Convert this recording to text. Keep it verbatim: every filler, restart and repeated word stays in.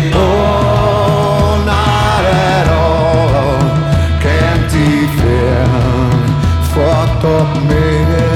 No, not at all. Can't defend fucked up man.